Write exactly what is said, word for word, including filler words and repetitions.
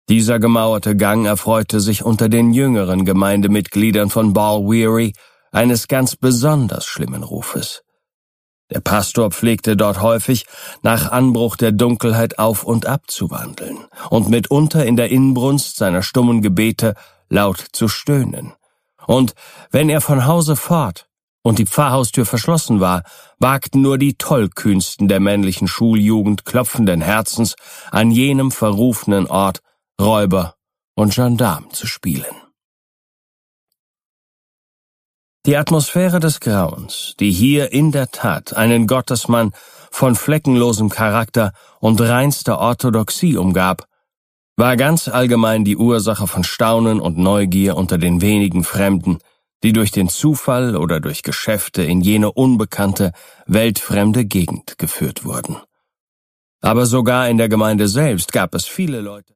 Dieser gemauerte Gang erfreute sich unter den jüngeren Gemeindemitgliedern von Ball Weary eines ganz besonders schlimmen Rufes. Der Pastor pflegte dort häufig, nach Anbruch der Dunkelheit auf und ab zu wandeln und mitunter in der Inbrunst seiner stummen Gebete laut zu stöhnen. Und wenn er von Hause fort und die Pfarrhaustür verschlossen war, wagten nur die Tollkühnsten der männlichen Schuljugend klopfenden Herzens an jenem verrufenen Ort Räuber und Gendarm zu spielen. Die Atmosphäre des Grauens, die hier in der Tat einen Gottesmann von fleckenlosem Charakter und reinster Orthodoxie umgab, war ganz allgemein die Ursache von Staunen und Neugier unter den wenigen Fremden, die durch den Zufall oder durch Geschäfte in jene unbekannte, weltfremde Gegend geführt wurden. Aber sogar in der Gemeinde selbst gab es viele Leute,